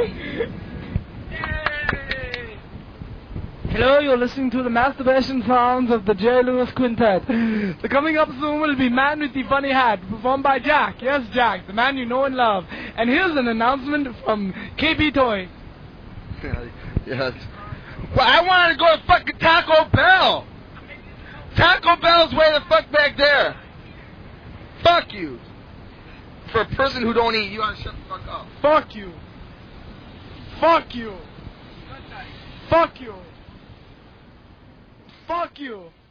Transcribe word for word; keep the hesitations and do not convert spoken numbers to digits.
Hello, you're listening to the masturbation sounds of the J. Lewis Quintet. The coming up soon will be Man with the Funny Hat, performed by Jack. Yes, Jack, the man you know and love. And here's an announcement from K B Toy. Yes. Well, I wanted to go to fucking Taco Bell. Taco Bell's way the fuck back there. Fuck you. For a person who don't eat, you gotta shut the fuck up. Fuck you. Fuck you. Fuck you. Fuck you.